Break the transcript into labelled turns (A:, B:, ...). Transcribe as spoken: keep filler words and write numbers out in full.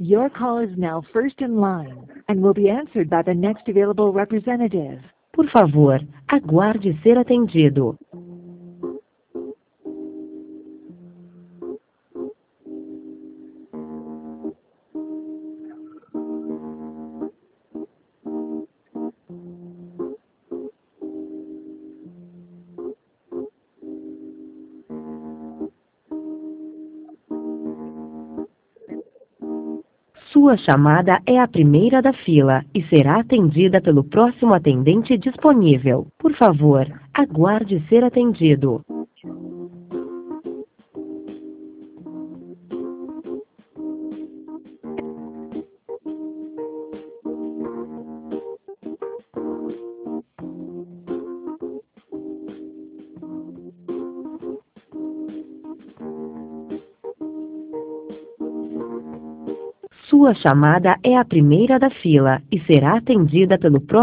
A: Your call is now first in line and will be answered by the next available representative.
B: Por favor, aguarde ser atendido. Sua chamada é a primeira da fila e será atendida pelo próximo atendente disponível. Por favor, aguarde ser atendido. Sua chamada é a primeira da fila e será atendida pelo próximo